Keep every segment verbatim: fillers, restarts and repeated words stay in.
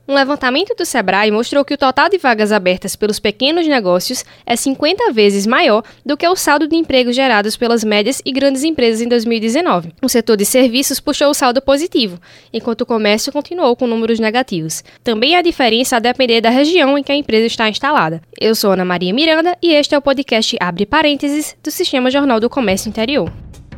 Um levantamento do Sebrae mostrou que o total de vagas abertas pelos pequenos negócios é cinquenta vezes maior do que o saldo de empregos gerados pelas médias e grandes empresas em dois mil e dezenove. O setor de serviços puxou o saldo positivo, enquanto o comércio continuou com números negativos. Também há diferença a depender da região em que a empresa está instalada. Eu sou Ana Maria Miranda e este é o podcast Abre Parênteses do Sistema Jornal do Comércio Interior.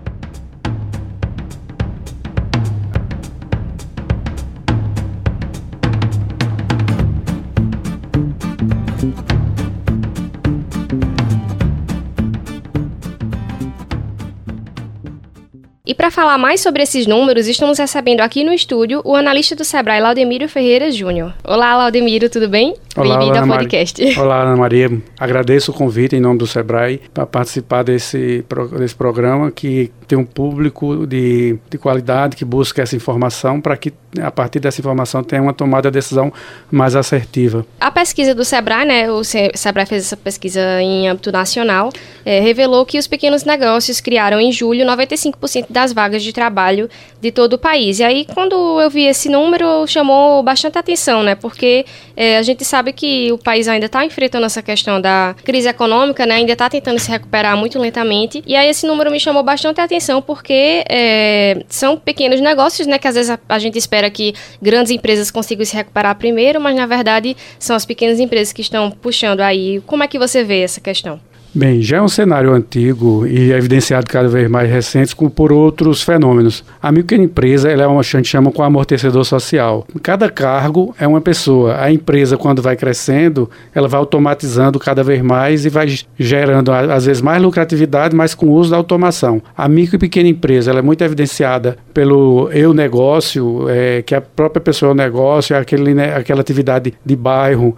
E para falar mais sobre esses números, estamos recebendo aqui no estúdio o analista do Sebrae, Laudemiro Ferreira Júnior. Olá, Laudemiro, tudo bem? Olá, Bem-vindo Ana ao podcast. Maria. Olá, Ana Maria. Agradeço o convite em nome do Sebrae para participar desse, desse programa que tem um público de, de qualidade que busca essa informação para que, a partir dessa informação, tenha uma tomada de decisão mais assertiva. A pesquisa do Sebrae, né, o Sebrae fez essa pesquisa em âmbito nacional, é, revelou que os pequenos negócios criaram em julho noventa e cinco por cento das vagas de trabalho de todo o país. E aí, quando eu vi esse número, chamou bastante atenção, né? Porque é, a gente sabe que o país ainda está enfrentando essa questão da crise econômica, né? Ainda está tentando se recuperar muito lentamente. E aí, esse número me chamou bastante atenção porque é, são pequenos negócios, né? Que às vezes a, a gente espera que grandes empresas consigam se recuperar primeiro, mas na verdade são as pequenas empresas que estão puxando aí. Como é que você vê essa questão? Bem, já é um cenário antigo e evidenciado cada vez mais recente por outros fenômenos. A microempresa ela é uma, a gente chama com amortecedor social. Cada cargo é uma pessoa. A empresa, quando vai crescendo, ela vai automatizando cada vez mais e vai gerando, às vezes, mais lucratividade, mas com o uso da automação. A micro e pequena empresa ela é muito evidenciada pelo eu negócio, é, que a própria pessoa é o negócio, é aquele, né, aquela atividade de bairro,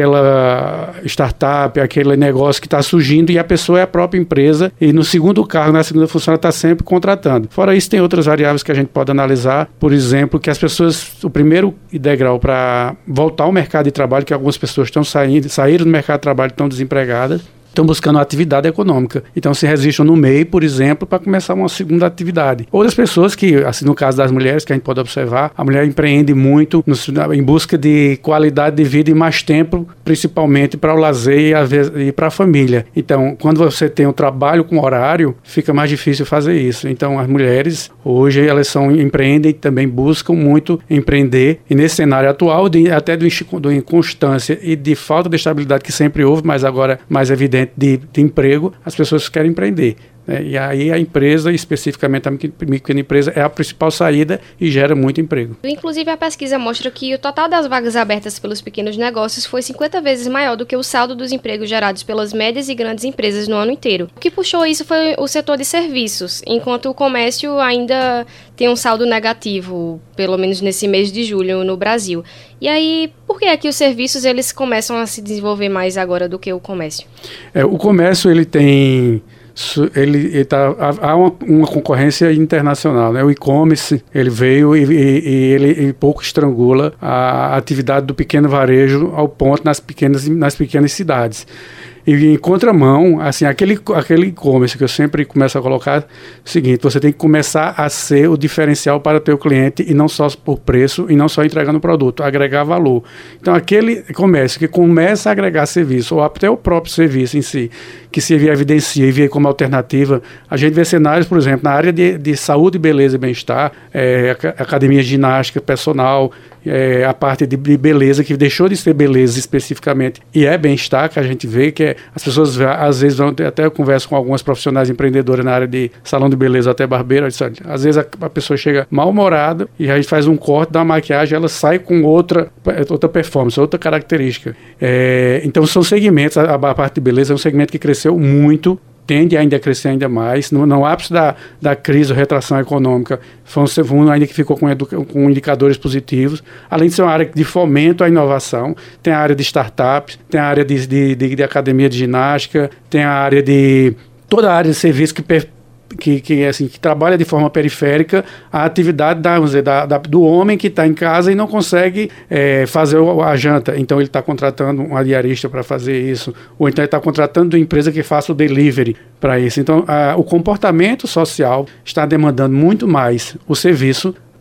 aquela startup, aquele negócio que está surgindo e a pessoa é a própria empresa e no segundo cargo, na segunda função, ela está sempre contratando. Fora isso, tem outras variáveis que a gente pode analisar, por exemplo, que as pessoas, o primeiro degrau para voltar ao mercado de trabalho, que algumas pessoas estão saindo, saíram do mercado de trabalho e estão desempregadas, estão buscando uma atividade econômica. Então, se registram no M E I, por exemplo, para começar uma segunda atividade. Outras pessoas que, assim, no caso das mulheres, que a gente pode observar, a mulher empreende muito no, em busca de qualidade de vida e mais tempo, principalmente para o lazer e, e para a família. Então, quando você tem um trabalho com horário, fica mais difícil fazer isso. Então, as mulheres, hoje, elas são, empreendem e também buscam muito empreender. E nesse cenário atual, de, até de, de inconstância e de falta de estabilidade que sempre houve, mas agora mais evidente, De, de emprego, as pessoas querem empreender. Né? E aí a empresa, especificamente a pequena empresa, é a principal saída e gera muito emprego. Inclusive, a pesquisa mostra que o total das vagas abertas pelos pequenos negócios foi cinquenta vezes maior do que o saldo dos empregos gerados pelas médias e grandes empresas no ano inteiro. O que puxou isso foi o setor de serviços, enquanto o comércio ainda tem um saldo negativo, pelo menos nesse mês de julho no Brasil. E aí, por que é que os serviços eles começam a se desenvolver mais agora do que o comércio? É, o comércio ele tem... Ele, ele tá, há uma, uma concorrência internacional, né? O e-commerce ele veio e, e, e ele, ele pouco estrangula a atividade do pequeno varejo ao ponto nas pequenas, nas pequenas cidades. E em contramão, assim, aquele, aquele e-commerce que eu sempre começo a colocar é o seguinte: você tem que começar a ser o diferencial para o teu cliente e não só por preço e não só entregando produto, agregar valor. Então, aquele comércio que começa a agregar serviço, ou até o próprio serviço em si, que se evidencia e vê como alternativa, a gente vê cenários, por exemplo, na área de, de saúde, beleza e bem-estar, é, academia de ginástica, personal, é, a parte de, de beleza, que deixou de ser beleza especificamente, e é bem-estar, que a gente vê que é, as pessoas às vezes vão, até eu converso com algumas profissionais empreendedoras na área de salão de beleza, até barbeiro, às vezes a, a pessoa chega mal-humorada e a gente faz um corte, dá uma maquiagem, ela sai com outra, outra performance, outra característica. É, então são segmentos, a, a parte de beleza é um segmento que cresceu muito, tende ainda a crescer ainda mais. No, no ápice da, da crise ou retração econômica, foi um segundo ainda que ficou com, edu, com indicadores positivos. Além de ser uma área de fomento à inovação, tem a área de startups, tem a área de, de, de, de academia de ginástica, tem a área de... toda a área de serviço que per, que, que, assim, que trabalha de forma periférica a atividade da, vamos dizer, da, da, do homem que está em casa e não consegue é, fazer a janta. Então ele está contratando um diarista para fazer isso, ou então ele está contratando uma empresa que faça o delivery para isso. Então a, o comportamento social está demandando muito mais o serviço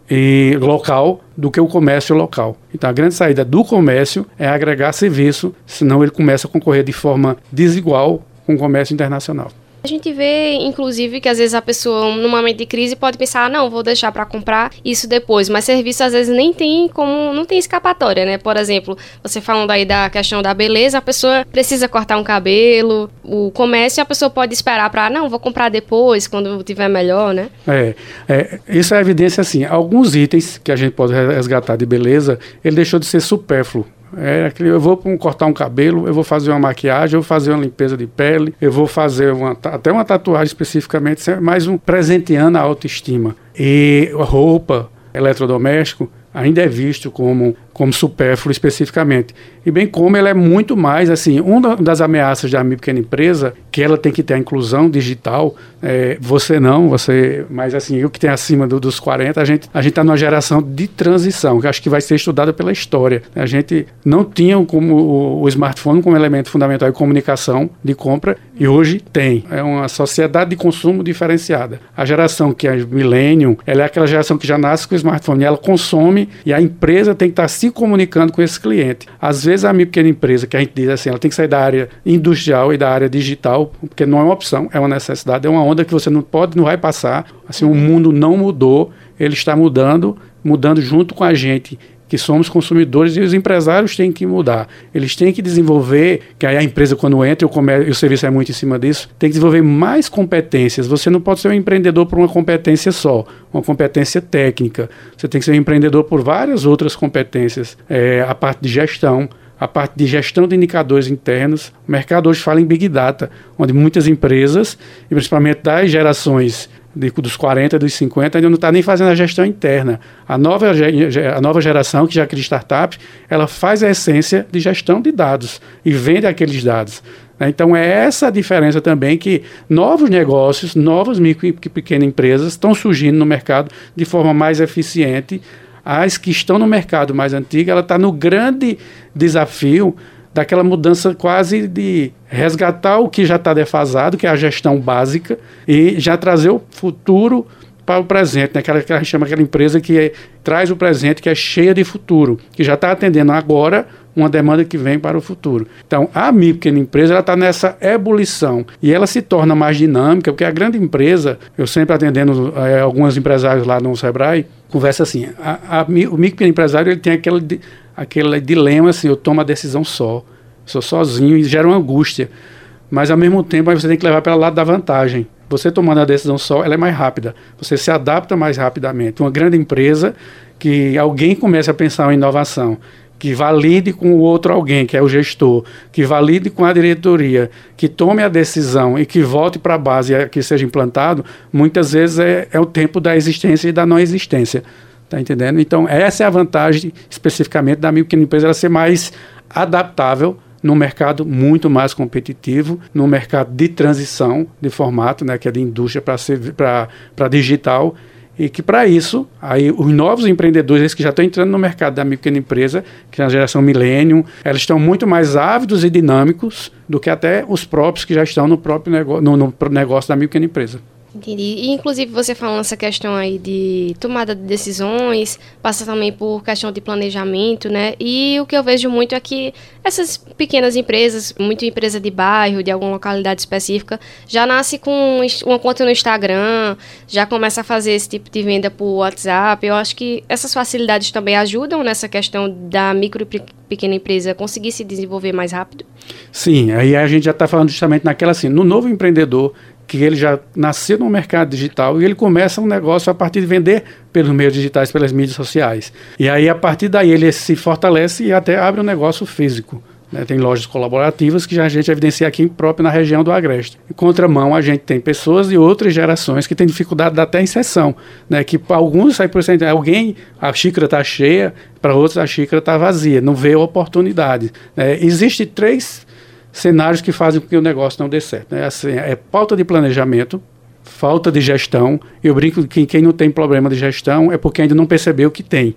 e local do que o comércio local. Então, a grande saída do comércio é agregar serviço, senão ele começa a concorrer de forma desigual com o comércio internacional. A gente vê, inclusive, que às vezes a pessoa, num momento de crise, pode pensar, ah, não, vou deixar para comprar isso depois, mas serviço às vezes nem tem como, não tem escapatória, né? Por exemplo, você falando aí da questão da beleza, a pessoa precisa cortar um cabelo, o comércio, a pessoa pode esperar para, não, vou comprar depois, quando tiver melhor, né? É, é, isso é evidência assim, alguns itens que a gente pode resgatar de beleza, ele deixou de ser supérfluo. É aquele, eu vou cortar um cabelo, eu vou fazer uma maquiagem, eu vou fazer uma limpeza de pele, eu vou fazer uma, até uma tatuagem especificamente, mais um presenteando a autoestima. E roupa, eletrodoméstico, ainda é visto como, como supérfluo especificamente. E bem como ele é muito mais, assim, uma das ameaças da micro pequena empresa, que ela tem que ter a inclusão digital, é, você não, você, mas assim, eu que tenho acima do, dos quarenta, a gente a gente está numa geração de transição, que acho que vai ser estudada pela história. A gente não tinha como o, o smartphone como elemento fundamental de comunicação, de compra, e hoje tem. É uma sociedade de consumo diferenciada. A geração que é millennium, ela é aquela geração que já nasce com o smartphone, ela consome e a empresa tem que estar se comunicando com esse cliente. Às vezes a minha pequena empresa, que a gente diz assim, ela tem que sair da área industrial e da área digital, porque não é uma opção, é uma necessidade, é uma onda que você não pode, não vai passar. Assim, o mundo não mudou, ele está mudando, mudando junto com a gente, que somos consumidores, e os empresários têm que mudar. Eles têm que desenvolver, que aí a empresa quando entra, o comércio, e o serviço é muito em cima disso, tem que desenvolver mais competências. Você não pode ser um empreendedor por uma competência só, uma competência técnica. Você tem que ser um empreendedor por várias outras competências. É, a parte de gestão, a parte de gestão de indicadores internos. O mercado hoje fala em Big Data, onde muitas empresas, e principalmente das gerações de, dos quarenta, dos cinquenta, ainda não está nem fazendo a gestão interna. A nova, a nova geração, que já cria startups, ela faz a essência de gestão de dados e vende aqueles dados. Então é essa a diferença também, que novos negócios, novas micro e pequenas empresas estão surgindo no mercado de forma mais eficiente. As que estão no mercado mais antigo, ela está no grande desafio daquela mudança quase de resgatar o que já está defasado, que é a gestão básica, e já trazer o futuro para o presente, né? Aquela que a gente chama aquela empresa que é, traz o presente, que é cheia de futuro, que já está atendendo agora uma demanda que vem para o futuro. Então, a micro pequena empresa está nessa ebulição e ela se torna mais dinâmica, porque a grande empresa, eu sempre atendendo é, alguns empresários lá no Sebrae, conversa assim, a, a, o micro pequeno empresário ele tem aquele, aquele dilema assim, eu tomo a decisão só, sou sozinho, e gera uma angústia, mas ao mesmo tempo aí você tem que levar para o lado da vantagem. Você tomando a decisão só, ela é mais rápida, você se adapta mais rapidamente. Uma grande empresa que alguém começa a pensar em inovação, que valide com o outro alguém, que é o gestor, que valide com a diretoria, que tome a decisão e que volte para a base e que seja implantado, muitas vezes é, é o tempo da existência e da não existência. Está entendendo? Então, essa é a vantagem especificamente da micro pequena empresa, ela ser mais adaptável num mercado muito mais competitivo, num mercado de transição de formato, né, que é de indústria para digital, e que para isso, aí os novos empreendedores, esses que já estão entrando no mercado da micro pequena empresa, que é a geração millennium, eles estão muito mais ávidos e dinâmicos do que até os próprios que já estão no próprio nego- no, no negócio da micro pequena empresa. Entendi. E, inclusive, você falando essa questão aí de tomada de decisões, passa também por questão de planejamento, né? E o que eu vejo muito é que essas pequenas empresas, muito empresa de bairro, de alguma localidade específica, já nasce com uma conta no Instagram, já começa a fazer esse tipo de venda por WhatsApp. Eu acho que essas facilidades também ajudam nessa questão da micro e pequena empresa conseguir se desenvolver mais rápido? Sim, aí a gente já está falando justamente naquela assim, no novo empreendedor, que ele já nasceu no mercado digital e ele começa um negócio a partir de vender pelos meios digitais, pelas mídias sociais. E aí, a partir daí, ele se fortalece e até abre um negócio físico. Né? Tem lojas colaborativas que já a gente evidencia aqui próprio na região do Agreste. Em contramão, a gente tem pessoas de outras gerações que têm dificuldade até em sessão. Né? Que para alguns, sai por cento, alguém, a xícara está cheia, para outros a xícara está vazia, não vê oportunidade. Né? Existem três cenários que fazem com que o negócio não dê certo. Né? Assim, é falta de planejamento, falta de gestão. Eu brinco que quem não tem problema de gestão é porque ainda não percebeu que tem.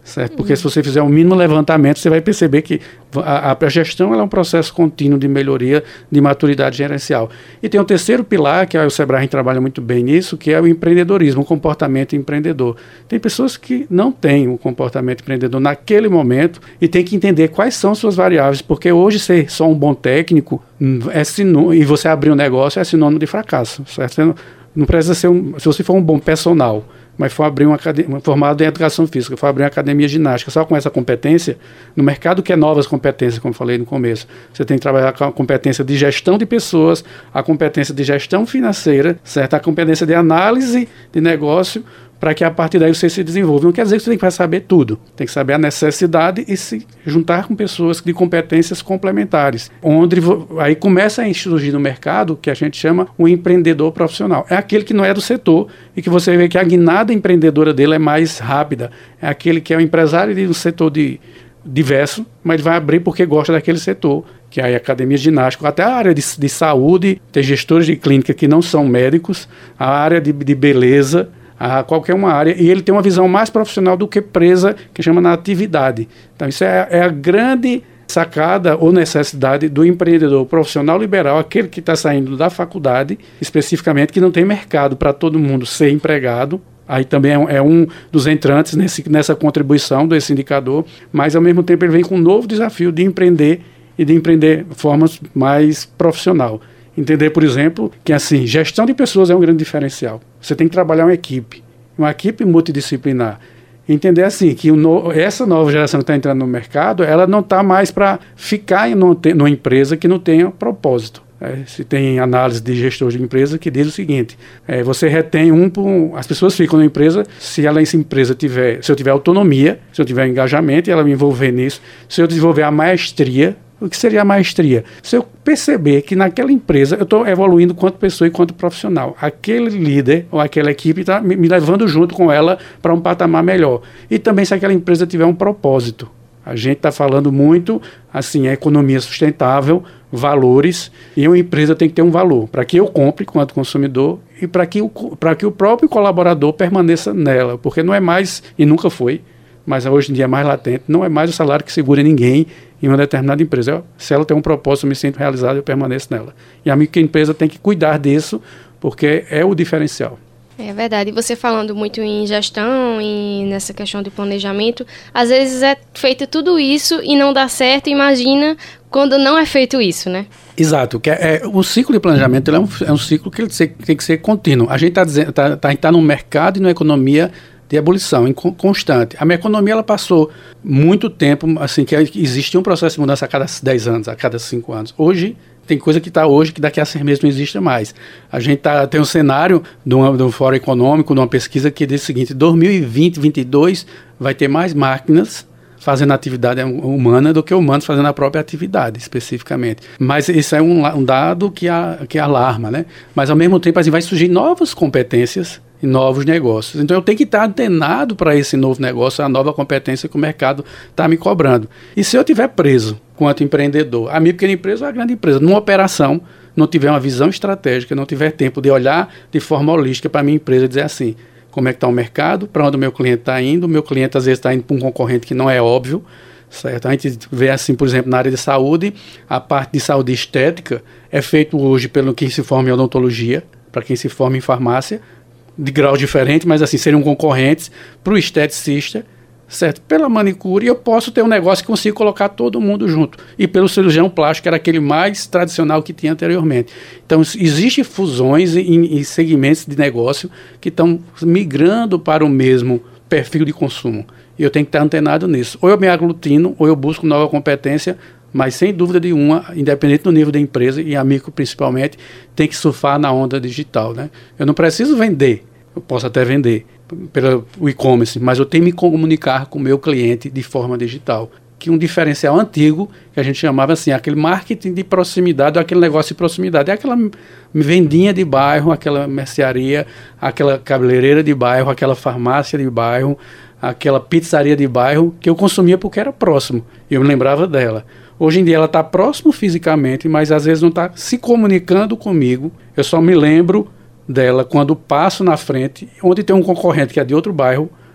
certo? Porque uhum. se você fizer um mínimo levantamento, você vai perceber que a, a gestão ela é um processo contínuo de melhoria, de maturidade gerencial. E tem um terceiro pilar, que é o Sebrae trabalha muito bem nisso, que é o empreendedorismo, o comportamento empreendedor. Tem pessoas que não têm o comportamento empreendedor naquele momento e tem que entender quais são suas variáveis, porque hoje ser só um bom técnico é sinônimo, e você abrir um negócio é sinônimo de fracasso, certo? Você não, não precisa ser um, se você for um bom personal, mas for abrir uma academia, formado em educação física, for abrir uma academia de ginástica, só com essa competência, no mercado que é novas competências, como falei no começo, você tem que trabalhar com a competência de gestão de pessoas, a competência de gestão financeira, certo? A competência de análise de negócio, para que a partir daí você se desenvolva. Não quer dizer que você tem que saber tudo, tem que saber a necessidade e se juntar com pessoas de competências complementares, onde aí começa a surgir no mercado que a gente chama um empreendedor profissional. É aquele que não é do setor e que você vê que a guinada empreendedora dele é mais rápida, é aquele que é um empresário de um setor de, diverso, mas vai abrir porque gosta daquele setor, que é a academia de ginástica, até a área de, de saúde, tem gestores de clínica que não são médicos, a área de, de beleza, a qualquer uma área, e ele tem uma visão mais profissional do que presa, que chama na atividade. Então isso é, é a grande sacada ou necessidade do empreendedor profissional liberal, aquele que está saindo da faculdade, especificamente, que não tem mercado para todo mundo ser empregado. Aí também é um, é um dos entrantes nesse, nessa contribuição desse indicador, mas ao mesmo tempo ele vem com um novo desafio de empreender e de empreender de forma mais profissional. Entender, por exemplo, que assim, gestão de pessoas é um grande diferencial. Você tem que trabalhar uma equipe, uma equipe multidisciplinar. Entender assim, que o no, essa nova geração que está entrando no mercado, ela não está mais para ficar em numa, numa empresa que não tenha propósito. É, se tem análise de gestores de empresa que diz o seguinte, é, você retém um, um, as pessoas ficam na empresa se ela, essa empresa tiver, se eu tiver autonomia, se eu tiver engajamento e ela me envolver nisso, se eu desenvolver a maestria. O que seria a maestria? Se eu perceber que naquela empresa eu estou evoluindo quanto pessoa e quanto profissional, aquele líder ou aquela equipe está me, me levando junto com ela para um patamar melhor. E também se aquela empresa tiver um propósito. A gente está falando muito, assim, a economia sustentável, valores, e uma empresa tem que ter um valor para que eu compre quanto consumidor e para que, que o próprio colaborador permaneça nela, porque não é mais, e nunca foi, mas hoje em dia é mais latente, não é mais o salário que segura ninguém em uma determinada empresa. Eu, se ela tem um propósito, eu me sinto realizado, eu permaneço nela. E a microempresa tem que cuidar disso, porque é o diferencial. É verdade. E você falando muito em gestão e nessa questão de planejamento, às vezes é feito tudo isso e não dá certo, imagina quando não é feito isso, né? Exato. Que é, é, o ciclo de planejamento ele é, um, é um ciclo que ele tem que ser contínuo. A gente está tá, tá, tá num mercado e numa economia de ebulição constante. A minha economia ela passou muito tempo, assim, que existia um processo de mudança a cada dez anos, a cada cinco anos. Hoje, tem coisa que está hoje que daqui a seis meses não existe mais. A gente tá, tem um cenário de, uma, de um fórum econômico, de uma pesquisa que diz o seguinte, dois mil e vinte, vinte e dois vai ter mais máquinas fazendo atividade humana do que humanos fazendo a própria atividade, especificamente. Mas isso é um, um dado que, a, que alarma, né? Mas, ao mesmo tempo, assim, vai surgir novas competências e novos negócios. Então, eu tenho que estar antenado para esse novo negócio, a nova competência que o mercado está me cobrando. E se eu estiver preso quanto empreendedor, a minha pequena empresa ou a grande empresa, numa operação, não tiver uma visão estratégica, não tiver tempo de olhar de forma holística para a minha empresa e dizer assim, como é que está o mercado, para onde o meu cliente está indo, o meu cliente às vezes está indo para um concorrente que não é óbvio, certo? A gente vê assim, por exemplo, na área de saúde, a parte de saúde estética é feito hoje pelo quem se forma em odontologia, para quem se forma em farmácia, de graus diferentes, mas assim, seriam concorrentes para o esteticista, certo? Pela manicure, eu posso ter um negócio que consiga colocar todo mundo junto. E pelo cirurgião plástico, que era aquele mais tradicional que tinha anteriormente. Então, existem fusões em, em segmentos de negócio que estão migrando para o mesmo perfil de consumo. E eu tenho que estar antenado nisso. Ou eu me aglutino, ou eu busco nova competência, mas sem dúvida de uma, independente do nível da empresa, e a micro principalmente, tem que surfar na onda digital, né? Eu não preciso vender, eu posso até vender pelo e-commerce, mas eu tenho que me comunicar com o meu cliente de forma digital. Que um diferencial antigo, que a gente chamava assim, aquele marketing de proximidade, ou aquele negócio de proximidade, é aquela vendinha de bairro, aquela mercearia, aquela cabeleireira de bairro, aquela farmácia de bairro, aquela pizzaria de bairro, que eu consumia porque era próximo, e eu me lembrava dela. Hoje em dia ela está próximo fisicamente, mas às vezes não está se comunicando comigo. Eu só me lembro dela quando passo na frente, onde tem um concorrente que é de outro bairro,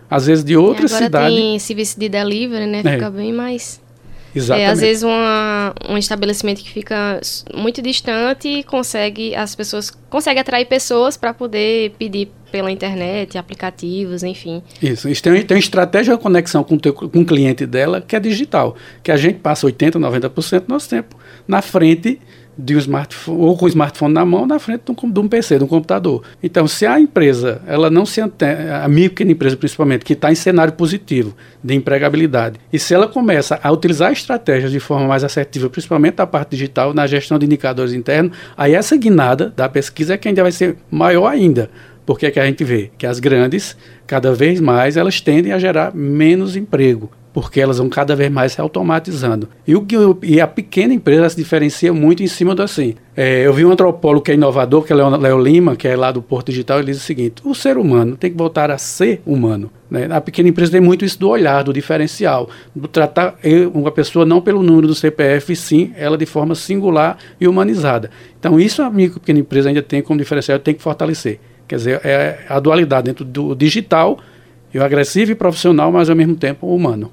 às vezes de outra agora cidade. Tem serviço de delivery, né? Fica É. bem mais... Exatamente. É, às vezes uma, um estabelecimento que fica muito distante consegue, as pessoas consegue atrair pessoas para poder pedir pela internet, aplicativos, enfim. Isso, isso tem, tem uma estratégia de conexão com, teu, com o cliente dela que é digital, que a gente passa oitenta por cento, noventa por cento do nosso tempo na frente de um smartphone, ou com o smartphone na mão, na frente de um, de um P C, de um computador. Então, se a empresa, ela não se antena, a micro e pequena empresa principalmente, que está em cenário positivo de empregabilidade, e se ela começa a utilizar estratégias de forma mais assertiva, principalmente da parte digital, na gestão de indicadores internos, aí essa guinada da pesquisa é que ainda vai ser maior ainda. Porque é que a gente vê que as grandes, cada vez mais, elas tendem a gerar menos emprego, porque elas vão cada vez mais se automatizando. E, o, e a pequena empresa se diferencia muito em cima do assim. É, eu vi um antropólogo que é inovador, que é Léo, Léo Lima, que é lá do Porto Digital, ele diz o seguinte: o ser humano tem que voltar a ser humano. Né? A pequena empresa tem muito isso do olhar, do diferencial, do tratar uma pessoa não pelo número do C P F, sim ela de forma singular e humanizada. Então isso a micro e pequena empresa ainda tem como diferencial, tem que fortalecer. Quer dizer, é a dualidade dentro do digital, e o agressivo e profissional, mas ao mesmo tempo humano.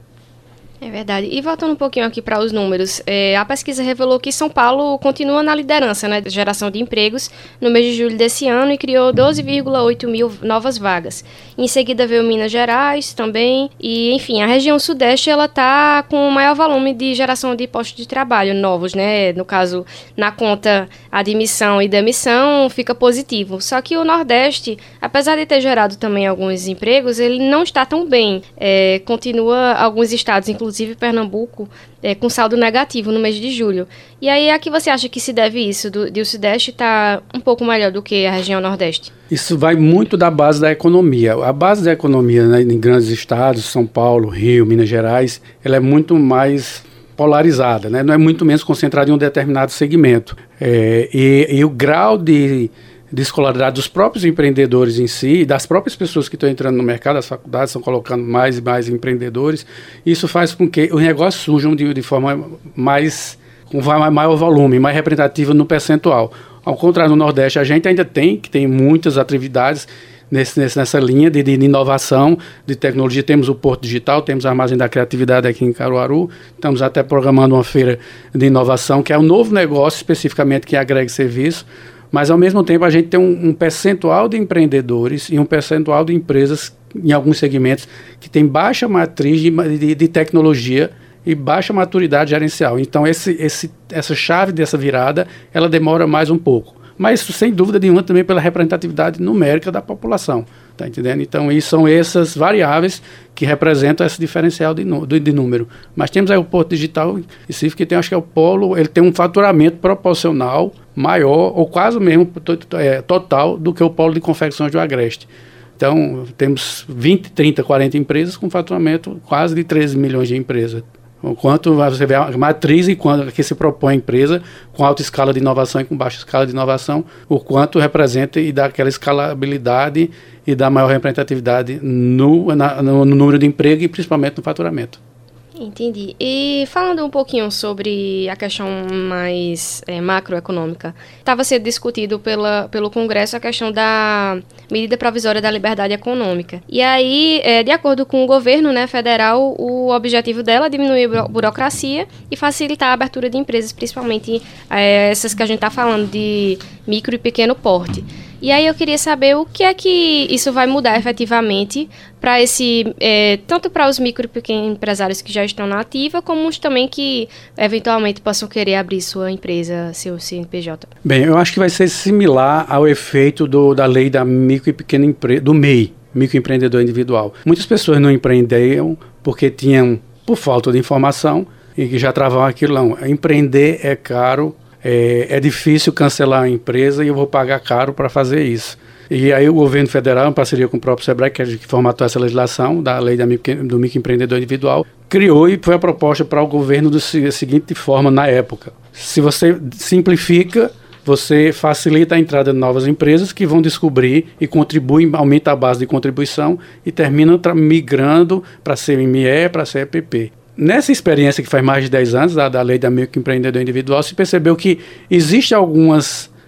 É verdade. E voltando um pouquinho aqui para os números, é, a pesquisa revelou que São Paulo continua na liderança, né, de geração de empregos no mês de julho desse ano e criou doze vírgula oito mil novas vagas. Em seguida veio Minas Gerais também e, enfim, a região sudeste ela está com o maior volume de geração de postos de trabalho novos, né? No caso, na conta admissão e demissão fica positivo. Só que o Nordeste, apesar de ter gerado também alguns empregos, ele não está tão bem. É, continua alguns estados, inclusive Inclusive Pernambuco, é, com saldo negativo no mês de julho. E aí, a que você acha que se deve isso? Do, de o Sudeste estar tá um pouco melhor do que a região Nordeste? Isso vai muito da base da economia. A base da economia, né, em grandes estados, São Paulo, Rio, Minas Gerais, ela é muito mais polarizada, né? Não é muito menos concentrada em um determinado segmento. É, e, e o grau de... de escolaridade dos próprios empreendedores em si, das próprias pessoas que estão entrando no mercado, as faculdades estão colocando mais e mais empreendedores, isso faz com que os negócios surjam de, de forma mais, com maior volume, mais representativa no percentual. Ao contrário, no Nordeste, a gente ainda tem, que tem muitas atividades nesse, nessa linha de, de inovação, de tecnologia. Temos o Porto Digital, temos a Armazém da Criatividade aqui em Caruaru, estamos até programando uma feira de inovação, que é um novo negócio especificamente que agrega serviço. Mas, ao mesmo tempo, a gente tem um, um percentual de empreendedores e um percentual de empresas, em alguns segmentos, que tem baixa matriz de, de, de tecnologia e baixa maturidade gerencial. Então, esse, esse, essa chave dessa virada, ela demora mais um pouco. Mas, sem dúvida nenhuma, também pela representatividade numérica da população. Tá entendendo? Então, isso são essas variáveis que representam esse diferencial de, de, de número. Mas temos aí o Porto Digital específico, que tem, acho que é o polo, ele tem um faturamento proporcional maior, ou quase o mesmo to, é, total, do que o polo de confecções do Agreste. Então, temos vinte, trinta, quarenta empresas com faturamento quase de treze milhões de empresas. O quanto você vê a matriz e quando que se propõe a empresa com alta escala de inovação e com baixa escala de inovação, o quanto representa e dá aquela escalabilidade e dá maior representatividade no, na, no, no número de emprego e principalmente no faturamento. Entendi. E falando um pouquinho sobre a questão mais é, macroeconômica, estava sendo discutido pela, pelo Congresso a questão da medida provisória da liberdade econômica. E aí, é, de acordo com o governo, né, federal, o objetivo dela é diminuir a burocracia e facilitar a abertura de empresas, principalmente é, essas que a gente está falando de micro e pequeno porte. E aí eu queria saber o que é que isso vai mudar efetivamente para esse, é, tanto para os micro e pequenos empresários que já estão na ativa, como os também que eventualmente possam querer abrir sua empresa, seu C N P J. Bem, eu acho que vai ser similar ao efeito do, da lei da micro e pequena empresa, do M E I, microempreendedor individual. Muitas pessoas não empreendiam porque tinham, por falta de informação, e que já travavam aquilo. Não, empreender é caro. É, é difícil cancelar a empresa e eu vou pagar caro para fazer isso. E aí o governo federal, em parceria com o próprio SEBRAE, que, é que formatou essa legislação da lei da micro, do microempreendedor individual, criou e foi a proposta para o governo da seguinte forma na época: se você simplifica, você facilita a entrada de novas empresas que vão descobrir e contribuem, aumenta a base de contribuição e terminam migrando para C M E, para C E P P. Nessa experiência que faz mais de dez anos, da, da lei da microempreendedor individual, se percebeu que existem algumas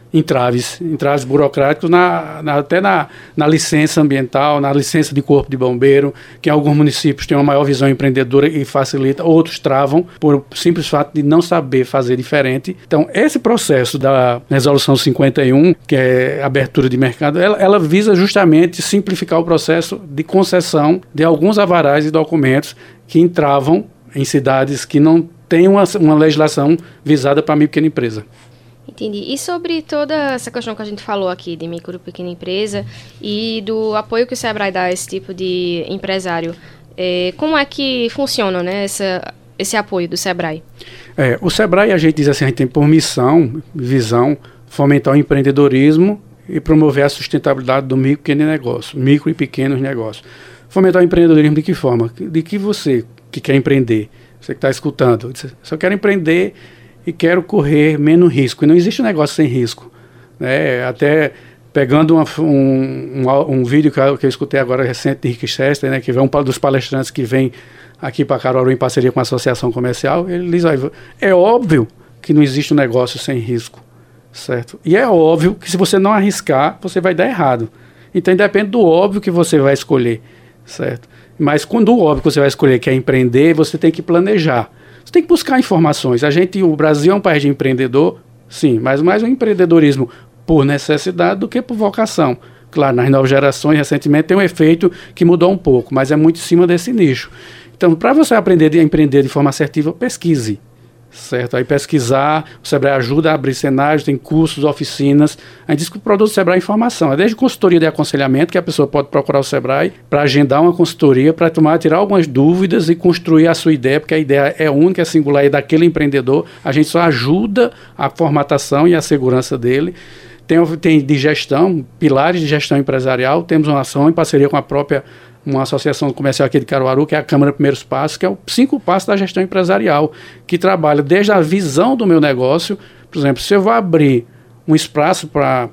entraves, entraves burocráticos, na, na, até na, na licença ambiental, na licença de corpo de bombeiro, que em alguns municípios têm uma maior visão empreendedora e facilita, outros travam por simples fato de não saber fazer diferente. Então, esse processo da Resolução cinquenta e um, que é abertura de mercado, ela, ela visa justamente simplificar o processo de concessão de alguns alvarás e documentos que entravam em cidades que não têm uma, uma legislação visada para a micro e pequena empresa. Entendi. E sobre toda essa questão que a gente falou aqui de micro e pequena empresa e do apoio que o Sebrae dá a esse tipo de empresário, é, como é que funciona, né, essa, esse apoio do Sebrae? É, o Sebrae, a gente diz assim, a gente tem por missão, visão, fomentar o empreendedorismo e promover a sustentabilidade do micro e pequeno negócio, micro e pequenos negócios. Fomentar o empreendedorismo de que forma? De que você que quer empreender, você que está escutando, se eu quero empreender e quero correr menos risco. E não existe um negócio sem risco, né? Até pegando uma, um, um, um vídeo que eu, que eu escutei agora recente de Rick Chester, né, que é um dos palestrantes que vem aqui para Caruaru em parceria com a Associação Comercial, ele diz, é óbvio que não existe um negócio sem risco, certo? E é óbvio que se você não arriscar, você vai dar errado. Então depende do óbvio que você vai escolher, certo? Mas quando o óbvio que você vai escolher que é empreender, você tem que planejar. Você tem que buscar informações. A gente, o Brasil é um país de empreendedor, sim, mas mais um empreendedorismo por necessidade do que por vocação. Claro, nas novas gerações, recentemente, tem um efeito que mudou um pouco, mas é muito em cima desse nicho. Então, para você aprender a empreender de forma assertiva, pesquise. Certo? Aí pesquisar, o Sebrae ajuda a abrir cenários, tem cursos, oficinas. A gente diz que o produto do Sebrae é informação, é desde consultoria de aconselhamento, que a pessoa pode procurar o Sebrae para agendar uma consultoria, para tomar, tirar algumas dúvidas e construir a sua ideia, porque a ideia é única, é singular, é daquele empreendedor. A gente só ajuda a formatação e a segurança dele. Tem, tem de gestão, pilares de gestão empresarial, temos uma ação em parceria com a própria uma associação comercial aqui de Caruaru, que é a Câmara Primeiros Passos, que é o cinco passos da gestão empresarial, que trabalha desde a visão do meu negócio. Por exemplo, se eu vou abrir um espaço para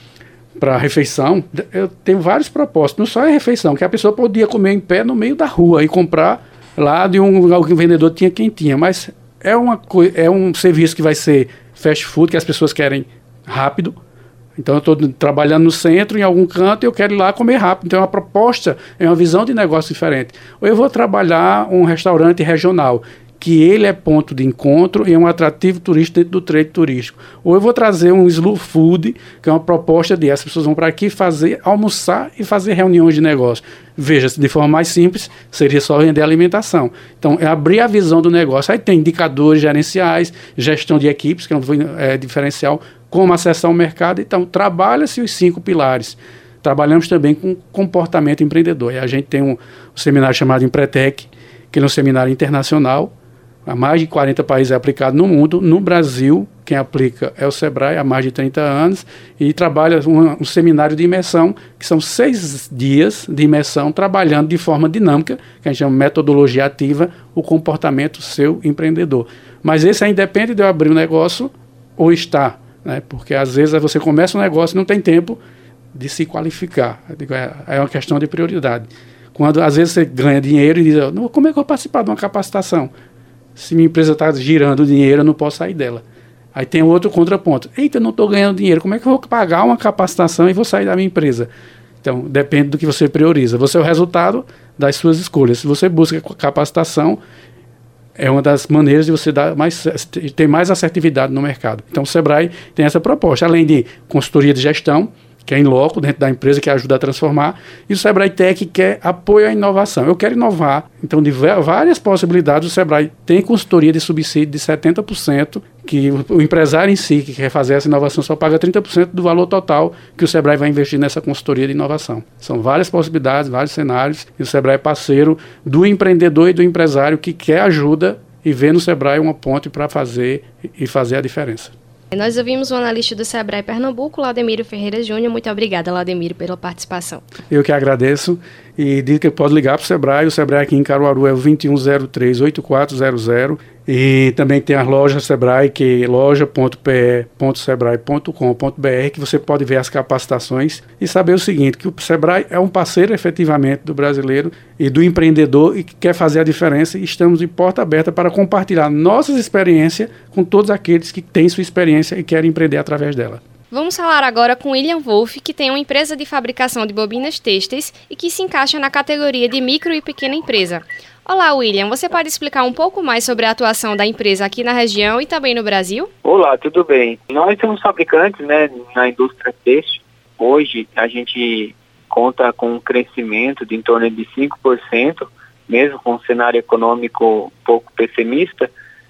para refeição, eu tenho vários propósitos, não só é refeição, que a pessoa podia comer em pé no meio da rua e comprar lá de um lugar que o vendedor tinha quem tinha, mas é, uma, é um serviço que vai ser fast food, que as pessoas querem rápido. Então, eu estou trabalhando no centro, em algum canto, e eu quero ir lá comer rápido. Então, é uma proposta, é uma visão de negócio diferente. Ou eu vou trabalhar um restaurante regional, que ele é ponto de encontro e é um atrativo turístico dentro do trade turístico. Ou eu vou trazer um slow food, que é uma proposta de as pessoas vão para aqui fazer, almoçar e fazer reuniões de negócio. Veja, de forma mais simples, seria só vender alimentação. Então, é abrir a visão do negócio. Aí tem indicadores gerenciais, gestão de equipes, que é um é, diferencial, como acessar o mercado. Então, trabalha-se os cinco pilares. Trabalhamos também com comportamento empreendedor. E a gente tem um, um seminário chamado Empretec, que é um seminário internacional. Há mais de quarenta países é aplicado no mundo. No Brasil, quem aplica é o Sebrae, há mais de trinta anos, e trabalha um, um seminário de imersão, que são seis dias de imersão, trabalhando de forma dinâmica, que a gente chama de metodologia ativa, o comportamento seu empreendedor. Mas esse aí depende de eu abrir um negócio ou estar, né? Porque às vezes você começa um negócio e não tem tempo de se qualificar. É uma questão de prioridade. Quando às vezes você ganha dinheiro e diz, como é que eu vou participar de uma capacitação? Se minha empresa está girando dinheiro, eu não posso sair dela. Aí tem outro contraponto. Eita, eu não estou ganhando dinheiro, como é que eu vou pagar uma capacitação e vou sair da minha empresa? Então, depende do que você prioriza. Você é o resultado das suas escolhas. Se você busca capacitação, é uma das maneiras de você dar mais, ter mais assertividade no mercado. Então, o Sebrae tem essa proposta, além de consultoria de gestão, que é em loco, dentro da empresa, que ajuda a transformar, e o Sebrae Tech, que é apoio à inovação. Eu quero inovar, então, de várias possibilidades, o Sebrae tem consultoria de subsídio de setenta por cento, que o empresário em si, que quer fazer essa inovação, só paga trinta por cento do valor total que o Sebrae vai investir nessa consultoria de inovação. São várias possibilidades, vários cenários, e o Sebrae é parceiro do empreendedor e do empresário que quer ajuda e vê no Sebrae uma ponte para fazer e fazer a diferença. Nós ouvimos o analista do Sebrae Pernambuco, Laudemiro Ferreira Júnior. Muito obrigada, Laudemiro, pela participação. Eu que agradeço e digo que pode ligar para o Sebrae. O Sebrae aqui em Caruaru é o vinte e um zero três, oito quatro zero zero. E também tem as lojas Sebrae, que é loja ponto p e ponto sebrae ponto com ponto b r, que você pode ver as capacitações e saber o seguinte, que o Sebrae é um parceiro efetivamente do brasileiro e do empreendedor e que quer fazer a diferença, e estamos de porta aberta para compartilhar nossas experiências com todos aqueles que têm sua experiência e querem empreender através dela. Vamos falar agora com William Wolff, que tem uma empresa de fabricação de bobinas têxteis e que se encaixa na categoria de micro e pequena empresa. Olá, William, você pode explicar um pouco mais sobre a atuação da empresa aqui na região e também no Brasil? Olá, tudo bem? Nós somos fabricantes, né, na indústria têxtil. Hoje a gente conta com um crescimento de em torno de cinco por cento, mesmo com um cenário econômico um pouco pessimista,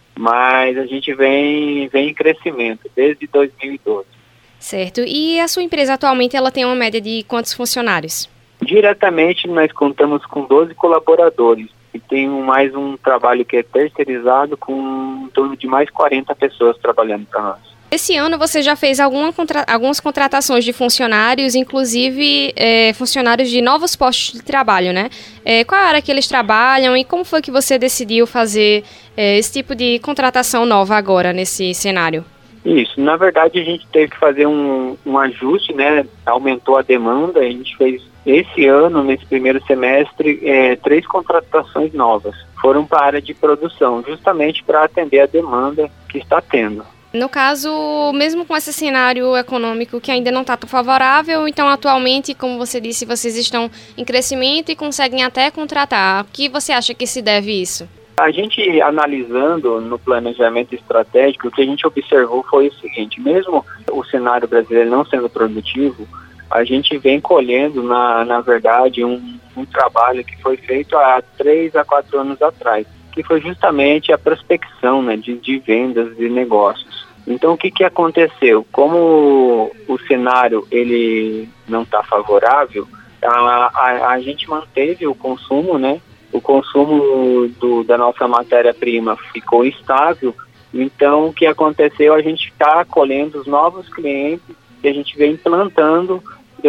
mas a gente vem, vem em crescimento desde dois mil e doze. Certo. E a sua empresa atualmente ela tem uma média de quantos funcionários? Diretamente nós contamos com doze colaboradores e tem mais um trabalho que é terceirizado com em torno de mais quarenta pessoas trabalhando para nós. Esse ano você já fez alguma contra... algumas contratações de funcionários, inclusive é, funcionários de novos postos de trabalho, né? É, qual área que eles trabalham e como foi que você decidiu fazer é, esse tipo de contratação nova agora nesse cenário? Isso, na verdade a gente teve que fazer um, um ajuste, né? Aumentou a demanda, a gente fez esse ano, nesse primeiro semestre, é, três contratações novas. Foram para a área de produção, justamente para atender a demanda que está tendo. No caso, mesmo com esse cenário econômico que ainda não está tão favorável, então atualmente, como você disse, vocês estão em crescimento e conseguem até contratar. O que você acha que se deve isso? A gente analisando no planejamento estratégico, o que a gente observou foi o seguinte: mesmo o cenário brasileiro não sendo produtivo, a gente vem colhendo, na, na verdade, um, um trabalho que foi feito há três a quatro anos atrás, que foi justamente a prospecção, né, de, de vendas de negócios. Então, o que, que aconteceu? Como o cenário ele não está favorável, a, a, a gente manteve o consumo, né? O consumo do, da nossa matéria-prima ficou estável. Então, o que aconteceu? A gente está colhendo os novos clientes que a gente vem implantando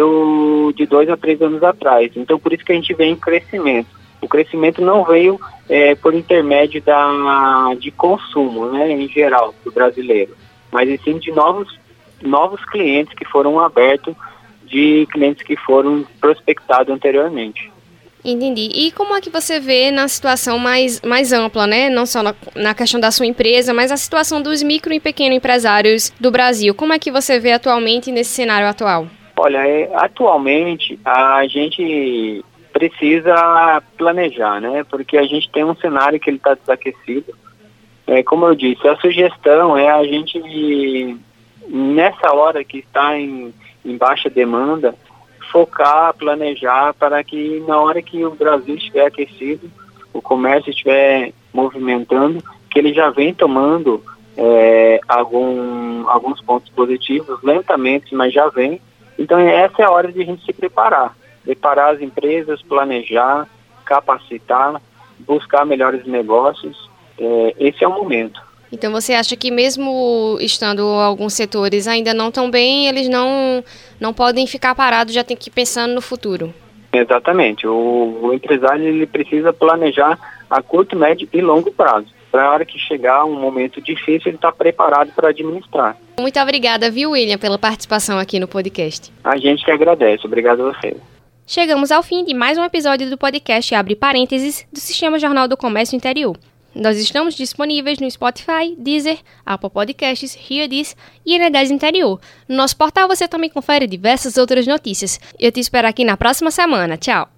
do, de dois a três anos atrás. Então, por isso que a gente vem em crescimento. O crescimento não veio é, por intermédio da, de consumo, né, em geral, do brasileiro, mas sim de novos, novos clientes que foram abertos, de clientes que foram prospectados anteriormente. Entendi. E como é que você vê na situação mais, mais ampla, né? Não só na, na questão da sua empresa, mas a situação dos micro e pequenos empresários do Brasil. Como é que você vê atualmente nesse cenário atual? Olha, é, atualmente a gente precisa planejar, né? Porque a gente tem um cenário que ele está desaquecido. É, como eu disse, a sugestão é a gente, nessa hora que está em, em baixa demanda, focar, planejar para que na hora que o Brasil estiver aquecido, o comércio estiver movimentando, que ele já vem tomando é, algum, alguns pontos positivos, lentamente, mas já vem. Então essa é a hora de a gente se preparar. Preparar as empresas, planejar, capacitar, buscar melhores negócios. É, esse é o momento. Então você acha que mesmo estando alguns setores ainda não tão bem, eles não, não podem ficar parados, já tem que ir pensando no futuro? Exatamente. O, o empresário ele precisa planejar a curto, médio e longo prazo. Para a hora que chegar um momento difícil, ele está preparado para administrar. Muito obrigada, viu, William, pela participação aqui no podcast. A gente que agradece. Obrigado a você. Chegamos ao fim de mais um episódio do podcast Abre Parênteses do Sistema Jornal do Comércio Interior. Nós estamos disponíveis no Spotify, Deezer, Apple Podcasts, Hearthis e N dez Interior. No nosso portal você também confere diversas outras notícias. Eu te espero aqui na próxima semana. Tchau!